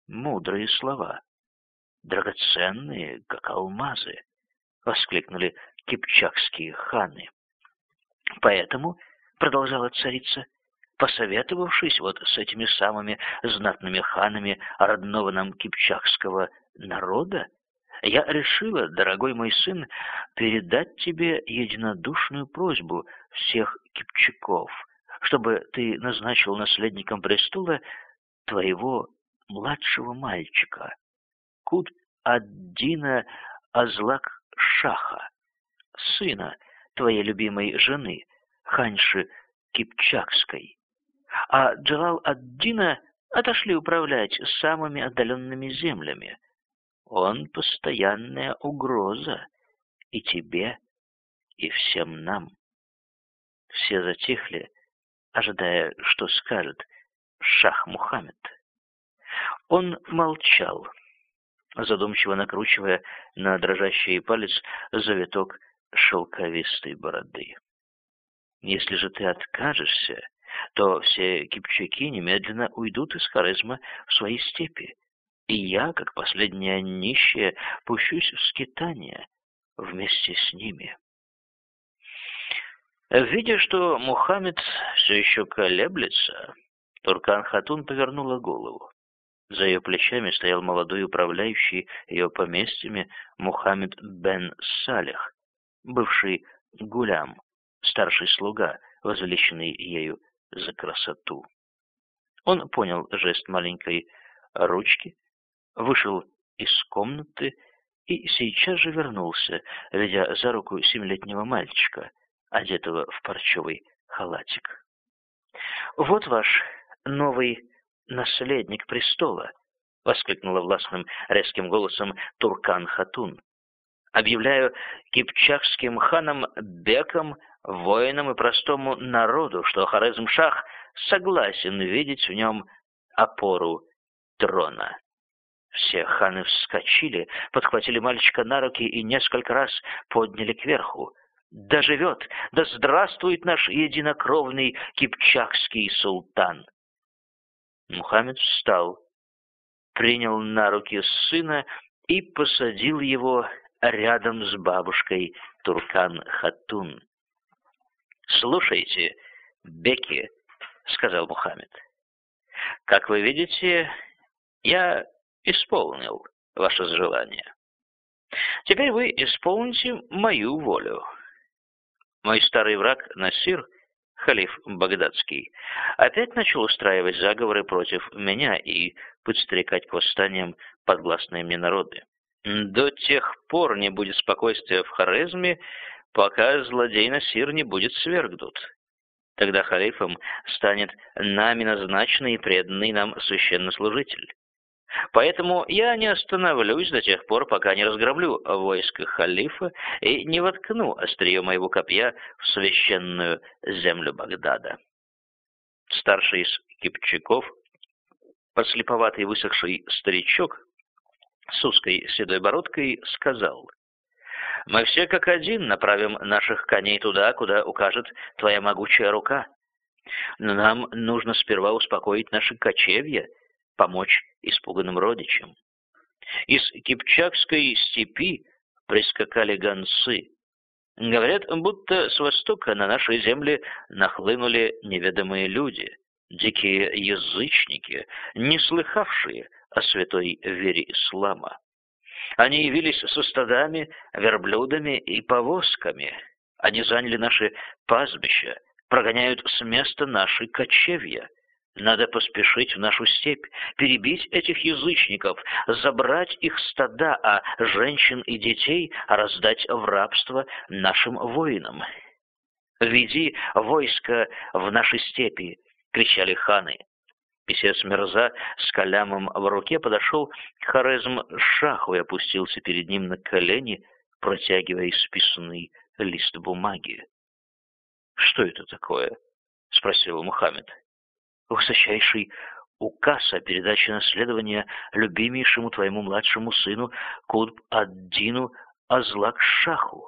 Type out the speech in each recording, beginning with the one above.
мудрые слова, драгоценные, как алмазы, воскликнули кипчакские ханы. Поэтому, продолжала царица, посоветовавшись вот с этими самыми знатными ханами родного нам кипчакского народа, я решила, дорогой мой сын, передать тебе единодушную просьбу всех кипчаков, чтобы ты назначил наследником престола твоего младшего мальчика, Кут-ад-Дина Азлак-Шаха, сына твоей любимой жены, Ханьши Кипчакской, а Джалал-ад-Дина отошли управлять самыми отдаленными землями. Он постоянная угроза и тебе, и всем нам. Все затихли, ожидая, что скажет Шах Мухаммед. Он молчал, задумчиво накручивая на дрожащий палец завиток шелковистой бороды. Если же ты откажешься, то все кипчаки немедленно уйдут из Хорезма в свои степи, и я, как последняя нищая, пущусь в скитание вместе с ними. Видя, что Мухаммед все еще колеблется, Туркан-Хатун повернула голову. За ее плечами стоял молодой управляющий ее поместьями Мухаммед бен Салих, бывший гулям, старший слуга, возвеличенный ею за красоту. Он понял жест маленькой ручки, вышел из комнаты и сейчас же вернулся, ведя за руку 7-летнего мальчика, одетого в парчевый халатик. «Вот ваш новый наследник престола», — воскликнула властным резким голосом Туркан-Хатун. «Объявляю кипчакским ханам, бекам, воинам и простому народу, что Хорезм-Шах согласен видеть в нем опору трона». Все ханы вскочили, подхватили мальчика на руки и несколько раз подняли кверху. «Да живет, да здравствует наш единокровный кипчакский султан!» Мухаммед встал, принял на руки сына и посадил его рядом с бабушкой Туркан-Хатун. «Слушайте, беки», — сказал Мухаммед, — «как вы видите, я исполнил ваше желание. Теперь вы исполните мою волю. Мой старый враг Насир, халиф багдадский, опять начал устраивать заговоры против меня и подстрекать к восстаниям подвластные мне народы. До тех пор не будет спокойствия в Хорезме, пока злодей Насир не будет свергнут. Тогда халифом станет нами назначенный и преданный нам священнослужитель. Поэтому я не остановлюсь до тех пор, пока не разгромлю войско халифа и не воткну острие моего копья в священную землю Багдада». Старший из кипчаков, подслеповатый высохший старичок с узкой седой бородкой, сказал: «Мы все как один направим наших коней туда, куда укажет твоя могучая рука. Но нам нужно сперва успокоить наши кочевья, помочь испуганным родичам». Из кипчакской степи прискакали гонцы. Говорят, будто с востока на наши земли нахлынули неведомые люди, дикие язычники, не слыхавшие о святой вере ислама. Они явились со стадами, верблюдами и повозками. Они заняли наши пастбища, прогоняют с места наши кочевья. Надо поспешить в нашу степь, перебить этих язычников, забрать их стада, а женщин и детей раздать в рабство нашим воинам. «Веди войско в наши степи!» — кричали ханы. Писец Мирза с калямом в руке подошел к Хорезм-Шаху и опустился перед ним на колени, протягивая исписанный лист бумаги. «Что это такое?» — спросил Мухаммед. «Высочайший указ о передаче наследования любимейшему твоему младшему сыну Кутб-ад-Дину Азлак-Шаху.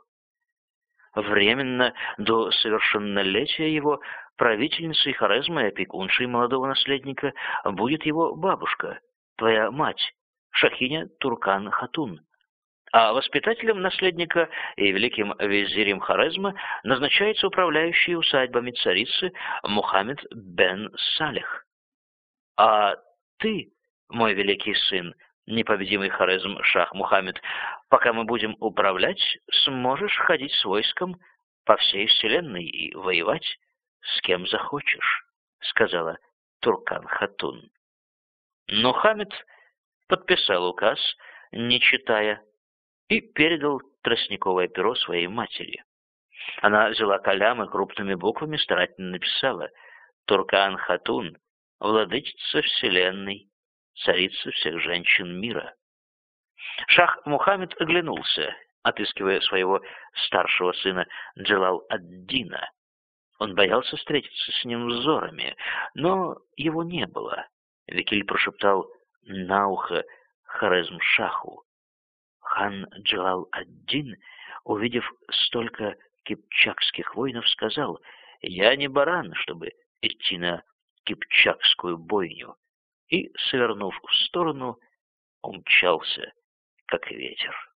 Временно до совершеннолетия его правительницей Хорезма и опекуншей молодого наследника будет его бабушка, твоя мать, Шахиня Туркан-Хатун, а воспитателем наследника и великим визирем Хорезма назначается управляющий усадьбами царицы Мухаммед бен Салих. А ты, мой великий сын, непобедимый Хорезм Шах Мухаммед, пока мы будем управлять, сможешь ходить с войском по всей вселенной и воевать с кем захочешь, сказала Туркан-Хатун. Но Хамид подписал указ, не читая, и передал тростниковое перо своей матери. Она взяла калям и крупными буквами старательно написала: «Туркан-Хатун, владычица вселенной, царица всех женщин мира». Шах Мухаммед оглянулся, отыскивая своего старшего сына Джалал-ад-Дина. Он боялся встретиться с ним взорами, но его не было. Векиль прошептал на ухо Хорезм-Шаху. Хан Джалал-ад-Дин, увидев столько кипчакских воинов, сказал: «Я не баран, чтобы идти на кипчакскую бойню», и, свернув в сторону, умчался, как ветер.